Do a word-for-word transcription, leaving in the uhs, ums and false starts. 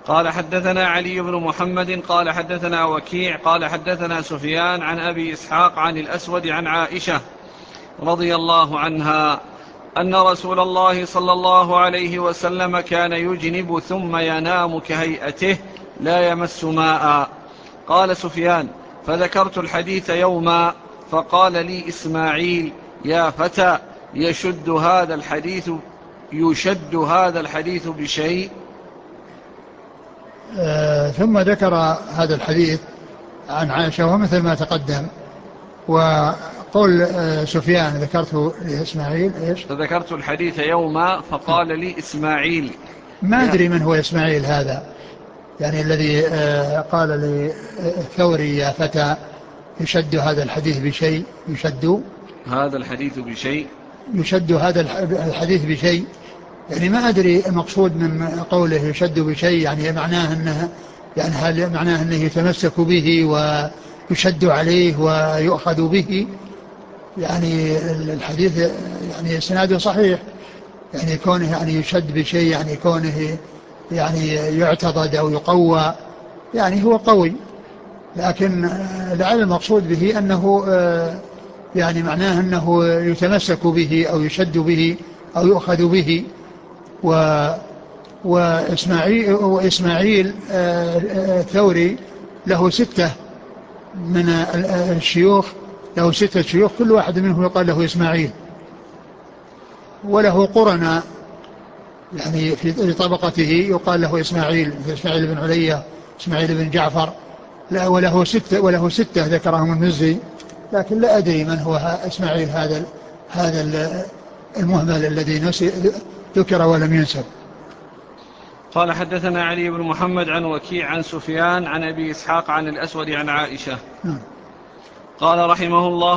قال حدثنا علي بن محمد قال حدثنا وكيع قال حدثنا سفيان عن أبي إسحاق عن الأسود عن عائشة رضي الله عنها أن رسول الله صلى الله عليه وسلم كان يجنب ثم ينام كهيئته لا يمس ماء. قال سفيان فذكرت الحديث يوما فقال لي إسماعيل يا فتى يشد هذا الحديث يشد هذا الحديث بشيء. آه ثم ذكر هذا الحديث عن عائشة ومثل ما تقدم. وقول آه سفيان ذكرته لإسماعيل إيش؟ فذكرت الحديث يوما فقال لي إسماعيل. ما أدري من هو إسماعيل هذا، يعني الذي آه قال للثوري يا فتى يشد هذا الحديث بشيء. يشد هذا الحديث بشيء يشد هذا الحديث بشيء، يعني ما أدري المقصود من قوله يشد بشيء، يعني معناه أنه يعني هل معناه أنه يتمسك به ويشد عليه ويؤخذ به. يعني الحديث يعني إسناده صحيح، يعني كونه يعني يشد بشيء يعني كونه يعني يعتضد أو يقوى، يعني هو قوي، لكن لعل المقصود به أنه يعني معناه أنه يتمسك به أو يشد به أو يؤخذ به. و وإسماعيل, وإسماعيل الثوري له ستة من الشيوخ، له ستة شيوخ كل واحد منهم يقال له إسماعيل، وله قرنا يعني في طبقته يقال له إسماعيل، إسماعيل بن علية، إسماعيل بن جعفر، لا وله ستة وله ستة ذكرهم المزي، لكن لا أدري من هو إسماعيل هذا هذا المهمل الذي ذكر ولم ينسب. قال حدثنا علي بن محمد عن وكيع عن سفيان عن أبي إسحاق عن الأسود عن عائشة قال رحمه الله